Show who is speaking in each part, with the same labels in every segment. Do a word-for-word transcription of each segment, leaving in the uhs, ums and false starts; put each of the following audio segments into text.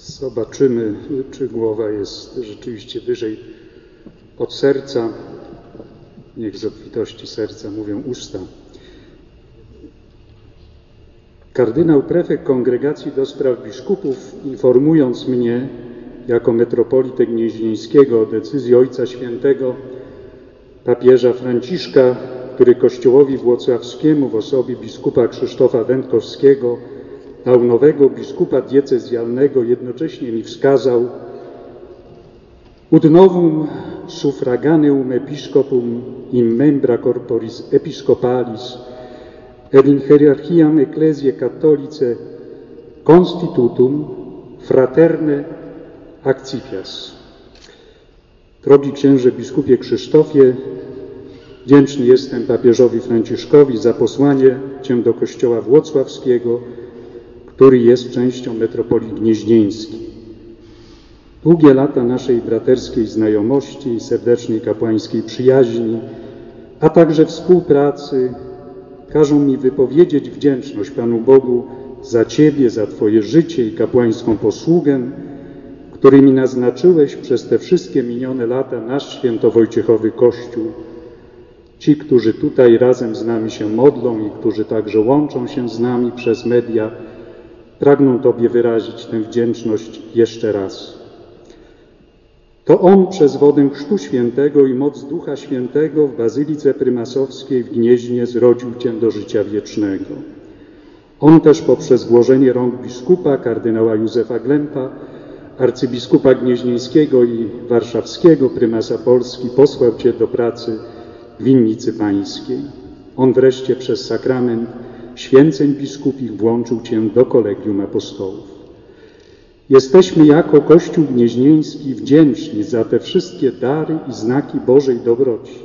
Speaker 1: Zobaczymy, czy głowa jest rzeczywiście wyżej od serca. Niech z obfitości serca mówią usta. Kardynał prefekt Kongregacji do Spraw Biskupów, informując mnie jako metropolitę gnieźnieńskiego o decyzji Ojca Świętego papieża Franciszka, który Kościołowi Włocławskiemu w osobie biskupa Krzysztofa Wędkowskiego dał nowego biskupa diecezjalnego, jednocześnie mi wskazał: Ud novum suffraganeum episcopum in membra corporis episcopalis et in hierarchiam ecclesiae catholicae constitutum fraterne accipias. Drogi księże biskupie Krzysztofie, wdzięczny jestem papieżowi Franciszkowi za posłanie Cię do Kościoła Włocławskiego, który jest częścią metropolii gnieźnieńskiej. Długie lata naszej braterskiej znajomości i serdecznej kapłańskiej przyjaźni, a także współpracy każą mi wypowiedzieć wdzięczność Panu Bogu za Ciebie, za Twoje życie i kapłańską posługę, którymi naznaczyłeś przez te wszystkie minione lata nasz świętowojciechowy Kościół. Ci, którzy tutaj razem z nami się modlą i którzy także łączą się z nami przez media, pragną Tobie wyrazić tę wdzięczność jeszcze raz. To On przez wodę Chrztu Świętego i moc Ducha Świętego w Bazylice Prymasowskiej w Gnieźnie zrodził Cię do życia wiecznego. On też poprzez włożenie rąk biskupa, kardynała Józefa Glempa, arcybiskupa gnieźnieńskiego i warszawskiego, prymasa Polski, posłał Cię do pracy w winnicy pańskiej. On wreszcie przez sakrament święceń biskupich włączył Cię do kolegium apostołów. Jesteśmy jako Kościół Gnieźnieński wdzięczni za te wszystkie dary i znaki Bożej dobroci.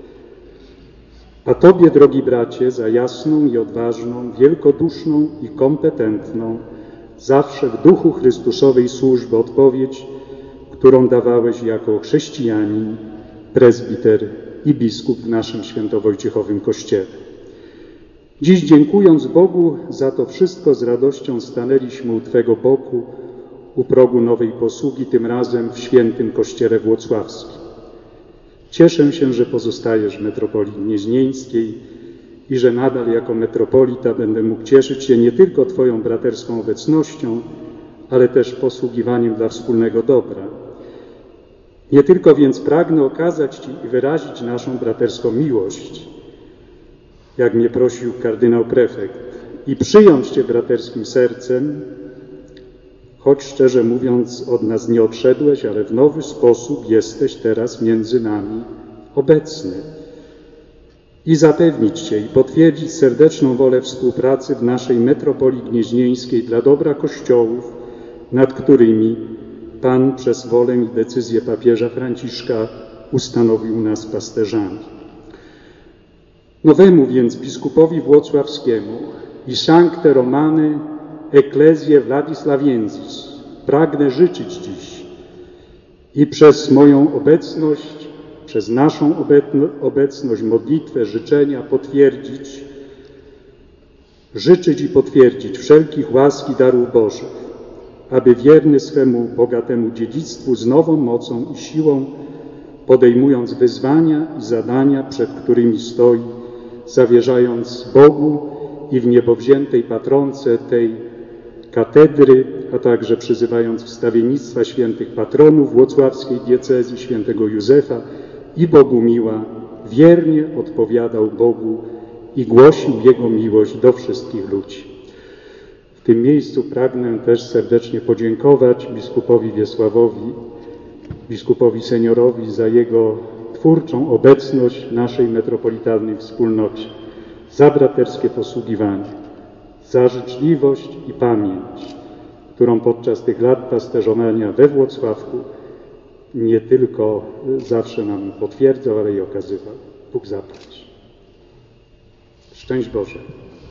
Speaker 1: A Tobie, drogi bracie, za jasną i odważną, wielkoduszną i kompetentną, zawsze w duchu Chrystusowej służby odpowiedź, którą dawałeś jako chrześcijanin, prezbiter i biskup w naszym świętowojciechowym Kościele. Dziś, dziękując Bogu za to wszystko, z radością stanęliśmy u Twego boku, u progu nowej posługi, tym razem w świętym Kościele Włocławskim. Cieszę się, że pozostajesz w metropolii gnieźnieńskiej i że nadal jako metropolita będę mógł cieszyć się nie tylko Twoją braterską obecnością, ale też posługiwaniem dla wspólnego dobra. Nie tylko więc pragnę okazać Ci i wyrazić naszą braterską miłość, jak mnie prosił kardynał prefekt, i przyjąć Cię braterskim sercem, choć szczerze mówiąc od nas nie odszedłeś, ale w nowy sposób jesteś teraz między nami obecny. I zapewnić Cię i potwierdzić serdeczną wolę współpracy w naszej metropolii gnieźnieńskiej dla dobra Kościołów, nad którymi Pan przez wolę i decyzję papieża Franciszka ustanowił nas pasterzami. Nowemu więc biskupowi włocławskiemu i Sancte Romane Ecclesiae Władysławiensis pragnę życzyć dziś i przez moją obecność, przez naszą obecność, modlitwę, życzenia potwierdzić, życzyć i potwierdzić wszelkich łask i darów Bożych, aby wierny swemu bogatemu dziedzictwu z nową mocą i siłą, podejmując wyzwania i zadania, przed którymi stoi, zawierzając Bogu i w niebowziętej patronce tej katedry, a także przyzywając wstawiennictwa świętych patronów włocławskiej diecezji, świętego Józefa i Bogumiła, wiernie odpowiadał Bogu i głosił Jego miłość do wszystkich ludzi. W tym miejscu pragnę też serdecznie podziękować biskupowi Wiesławowi, biskupowi seniorowi za jego twórczą obecność w naszej metropolitalnej wspólnocie, za braterskie posługiwanie, za życzliwość i pamięć, którą podczas tych lat pasterzowania we Włocławku nie tylko zawsze nam potwierdzał, ale i okazywał. Bóg zapłać. Szczęść Boże.